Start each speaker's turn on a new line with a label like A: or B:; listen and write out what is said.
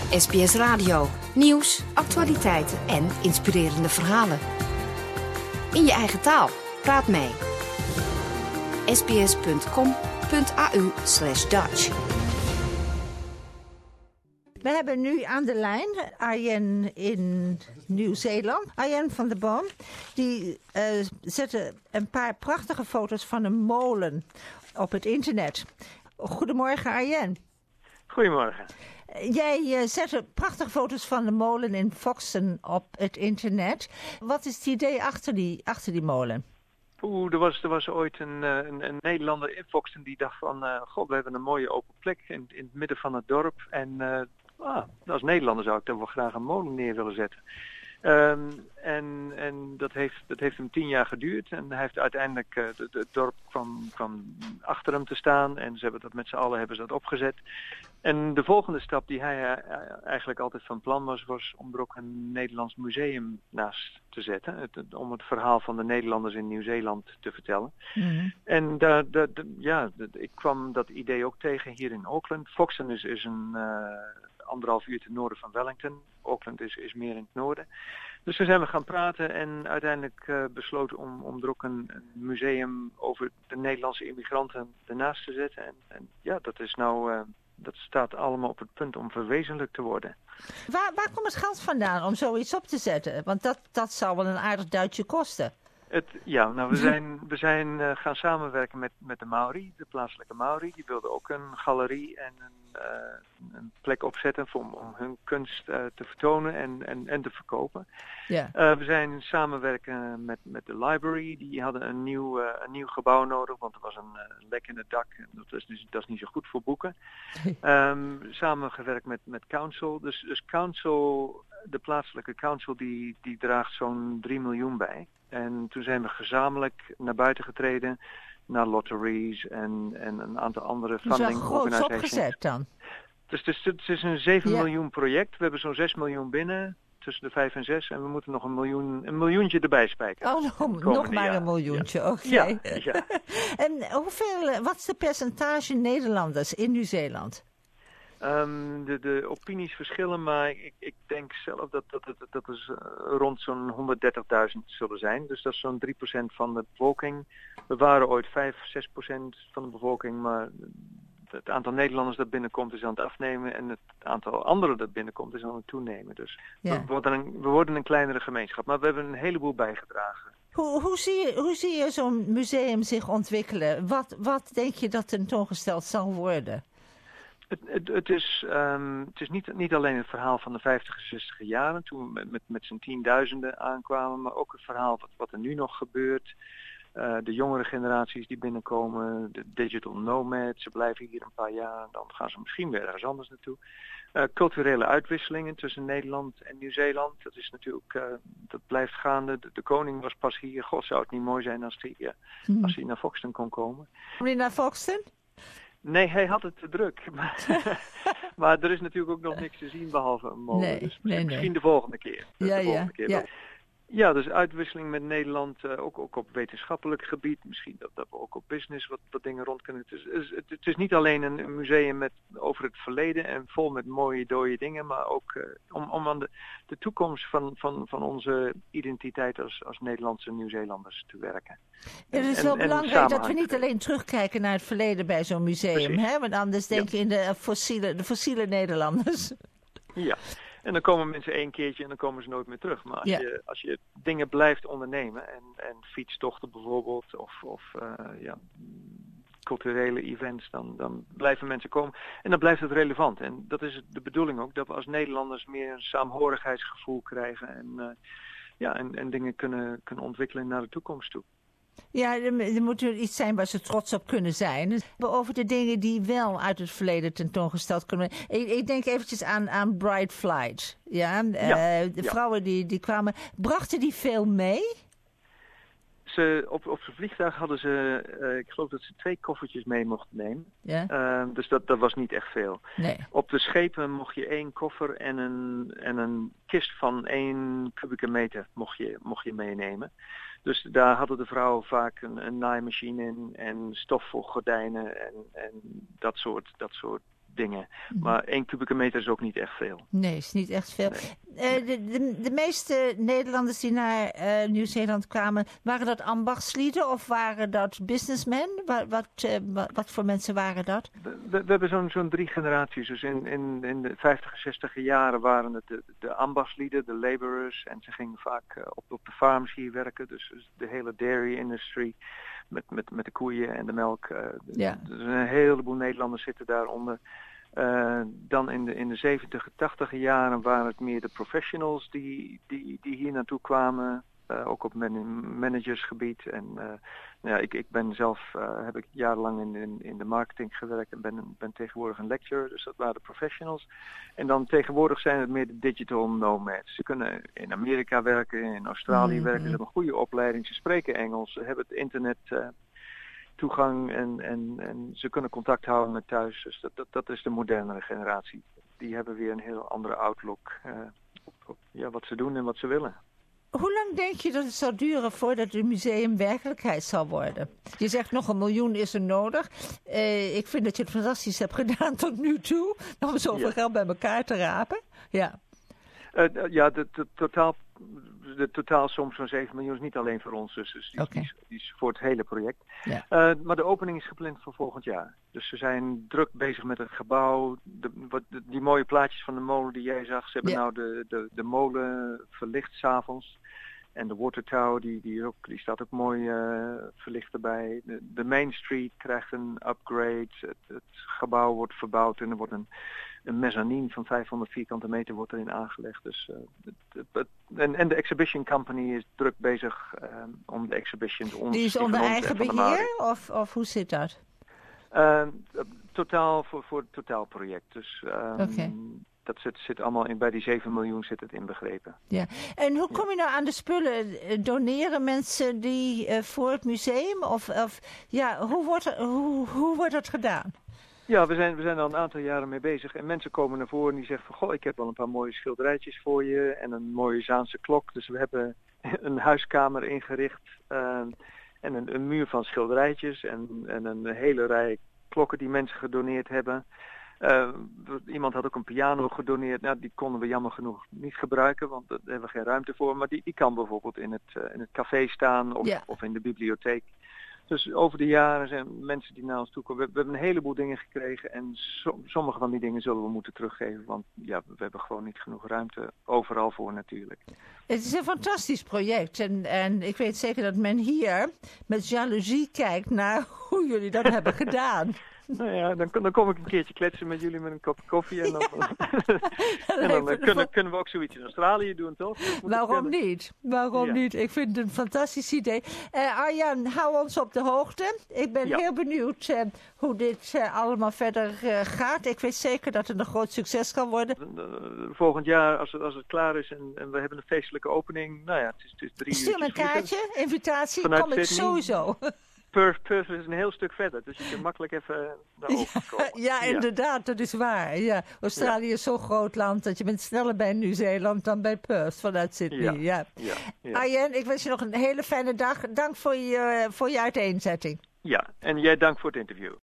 A: SBS Radio. Nieuws, actualiteiten en inspirerende verhalen. In je eigen taal. Praat mee. sbs.com.au/Dutch.
B: We hebben nu aan de lijn Arjen in Nieuw-Zeeland. Arjen van der Boom. Die zette een paar prachtige foto's van een molen op het internet. Goedemorgen Arjen.
C: Goedemorgen.
B: Jij zette prachtige foto's van de molen in Foxton op het internet. Wat is het idee achter die molen?
C: Er was ooit een Nederlander in Foxton die dacht van... we hebben een mooie open plek in het midden van het dorp. En als Nederlander zou ik daar wel graag een molen neer willen zetten. En dat heeft hem 10 jaar geduurd. En hij heeft uiteindelijk, het dorp kwam achter hem te staan. En ze hebben dat met z'n allen hebben ze dat opgezet. En de volgende stap die hij eigenlijk altijd van plan was om er ook een Nederlands museum naast te zetten. Om het verhaal van de Nederlanders in Nieuw-Zeeland te vertellen. Mm-hmm. En ik kwam dat idee ook tegen hier in Auckland. Foxton is een 1,5 uur ten noorden van Wellington. Auckland is meer in het noorden. Dus toen zijn we gaan praten en uiteindelijk besloten om er ook een museum over de Nederlandse immigranten ernaast te zetten. En dat is nou... Dat staat allemaal op het punt om verwezenlijkt te worden.
B: Waar komt het geld vandaan om zoiets op te zetten? Want dat zou wel een aardig duitje kosten.
C: We zijn gaan samenwerken met de Maori, de plaatselijke Maori. Die wilden ook een galerie en een plek opzetten om hun kunst te vertonen en te verkopen. Yeah. We zijn samenwerken met de library. Die hadden een nieuw gebouw nodig, want er was een lek in het dak. En dat is niet zo goed voor boeken. Samengewerkt met Council. Dus Council, de plaatselijke Council, die draagt zo'n 3 miljoen bij. En toen zijn we gezamenlijk naar buiten getreden, naar lotteries en een aantal andere funding organisaties.
B: Opgezet dan?
C: Dus het is een 7 miljoen project. We hebben zo'n 6 miljoen binnen, tussen de 5 en 6. En we moeten nog een miljoentje erbij spijken.
B: Oh, nog maar een miljoentje, oké. Okay. Ja. En wat is de percentage Nederlanders in Nieuw-Zeeland?
C: De opinies verschillen, maar ik denk zelf dat is rond zo'n 130.000 zullen zijn. Dus dat is zo'n 3% van de bevolking. We waren ooit 5-6% van de bevolking, maar het aantal Nederlanders dat binnenkomt is aan het afnemen en het aantal anderen dat binnenkomt is aan het toenemen. Dus we worden een kleinere gemeenschap, maar we hebben een heleboel bijgedragen.
B: Hoe zie je zo'n museum zich ontwikkelen? Wat denk je dat tentoongesteld zal worden?
C: Het is niet alleen het verhaal van de 50 en 60 jaren, toen we met z'n tienduizenden aankwamen, maar ook het verhaal wat er nu nog gebeurt. De jongere generaties die binnenkomen, de digital nomads, ze blijven hier een paar jaar en dan gaan ze misschien weer ergens anders naartoe. Culturele uitwisselingen tussen Nederland en Nieuw-Zeeland, dat is natuurlijk, dat blijft gaande. De koning was pas hier, god zou het niet mooi zijn als hij naar Foxton kon komen.
B: Kom je naar Foxton?
C: Nee, hij had het te druk. Maar er is natuurlijk ook nog niks te zien behalve een molen.
B: Nee,
C: dus
B: nee.
C: Misschien de volgende keer.
B: Ja.
C: Ja, dus uitwisseling met Nederland, ook op wetenschappelijk gebied. Misschien dat we ook op business wat dingen rond kunnen. Het is niet alleen een museum over het verleden en vol met mooie dode dingen, maar ook om aan de toekomst van onze identiteit als Nederlandse Nieuw-Zeelanders te werken.
B: Het is wel belangrijk dat we niet alleen terugkijken naar het verleden bij zo'n museum, hè? Want anders denk je in de fossiele Nederlanders. Ja.
C: En dan komen mensen 1 keertje en dan komen ze nooit meer terug. Maar als je dingen blijft ondernemen en fietstochten bijvoorbeeld of culturele events, dan blijven mensen komen. En dan blijft het relevant. En dat is de bedoeling ook, dat we als Nederlanders meer een saamhorigheidsgevoel krijgen en dingen kunnen ontwikkelen naar de toekomst toe.
B: Ja, er moet iets zijn waar ze trots op kunnen zijn. Over de dingen die wel uit het verleden tentoongesteld kunnen worden. Ik denk eventjes aan Bright Flight. De vrouwen die kwamen. Brachten die veel mee?
C: Op zijn vliegtuig hadden ze, ik geloof dat ze 2 koffertjes mee mochten nemen.
B: Ja.
C: Dus dat was niet echt veel.
B: Nee.
C: Op de schepen mocht je 1 koffer en een kist van 1 kubieke meter mocht je meenemen. Dus daar hadden de vrouwen vaak een naaimachine in en stof voor gordijnen en dat soort dingen. Maar 1 kubieke meter is ook niet echt veel.
B: Nee, is niet echt veel. Nee. De meeste Nederlanders die naar Nieuw-Zeeland kwamen, waren dat ambachtslieden of waren dat businessmen? Wat voor mensen waren dat?
C: We hebben zo'n 3 generaties. Dus in de 50 en 60 jaren waren het de ambachtslieden, de laborers. En ze gingen vaak op de farms hier werken. Dus de hele dairy industry met de koeien en de melk. Dus een heleboel Nederlanders zitten daaronder. Dan in de 70, 80 jaren waren het meer de professionals die hier naartoe kwamen. Ook op managersgebied. En ik ben zelf, heb ik jarenlang in de marketing gewerkt en ben tegenwoordig een lecturer. Dus dat waren de professionals. En dan tegenwoordig zijn het meer de digital nomads. Ze kunnen in Amerika werken, in Australië werken. Ze hebben een goede opleiding, ze spreken Engels, ze hebben het internet toegang en ze kunnen contact houden met thuis. Dus dat is de modernere generatie. Die hebben weer een heel andere outlook op wat ze doen en wat ze willen.
B: Hoe lang denk je dat het zal duren voordat het museum werkelijkheid zal worden? Je zegt nog 1 miljoen is er nodig. Ik vind dat je het fantastisch hebt gedaan tot nu toe. Om zoveel geld bij elkaar te rapen. Ja. De totaalsom van 7 miljoen is niet alleen voor ons. Dus die is voor het hele project. Ja. Maar de opening is gepland voor volgend jaar. Dus ze zijn druk bezig met het gebouw. Die mooie plaatjes van de molen die jij zag. Ze hebben nou de molen verlicht 's avonds. En de Water Tower, die staat ook mooi verlicht erbij. De Main Street krijgt een upgrade. Het gebouw wordt verbouwd en er wordt een mezzanine van 500 vierkante meter wordt erin aangelegd. Dus, en de Exhibition Company is druk bezig om de exhibitions... Die is onder eigen beheer? Of hoe zit dat?
C: Totaal voor het totaalproject. Dus dat zit allemaal bij die 7 miljoen zit het inbegrepen. Ja.
B: En hoe kom je nou aan de spullen? Doneren mensen die voor het museum? Hoe wordt dat gedaan?
C: Ja, we zijn al een aantal jaren mee bezig. En mensen komen naar voren en die zeggen van... Goh, ik heb wel een paar mooie schilderijtjes voor je. En een mooie Zaanse klok. Dus we hebben een huiskamer ingericht. En een muur van schilderijtjes. En een hele rij klokken die mensen gedoneerd hebben. Iemand had ook een piano gedoneerd. Nou, die konden we jammer genoeg niet gebruiken. Want daar hebben we geen ruimte voor. Maar die kan bijvoorbeeld in het café staan. Of in de bibliotheek. Dus over de jaren zijn mensen die naar ons toe komen. We hebben een heleboel dingen gekregen en sommige van die dingen zullen we moeten teruggeven. Want we hebben gewoon niet genoeg ruimte overal voor natuurlijk.
B: Het is een fantastisch project en ik weet zeker dat men hier met jaloezie kijkt naar hoe jullie dat hebben gedaan.
C: Nou ja, dan kom ik een keertje kletsen met jullie met een kopje koffie. En dan kunnen we ook zoiets in Australië doen, toch?
B: Waarom niet? Waarom niet? Ik vind het een fantastisch idee. Arjan, hou ons op de hoogte. Ik ben heel benieuwd hoe dit allemaal verder gaat. Ik weet zeker dat het een groot succes kan worden.
C: Volgend jaar, als het klaar is en we hebben een feestelijke opening. Nou ja, het is 3 uur.
B: Stuur me een kaartje, invitatie, kom ik sowieso.
C: Perth is een heel stuk verder, dus je kunt makkelijk even naar over komen.
B: Ja, inderdaad, dat is waar. Ja. Australië is zo'n groot land dat je bent sneller bij Nieuw-Zeeland dan bij Perth vanuit Sydney. Ja. Arjen, ik wens je nog een hele fijne dag. Dank voor je uiteenzetting.
C: Ja, en jij dank voor het interview.